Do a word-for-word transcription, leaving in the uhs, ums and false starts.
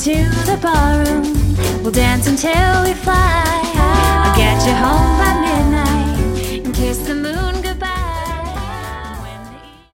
to the ballroom. We'll dance until we fly. I'll get you home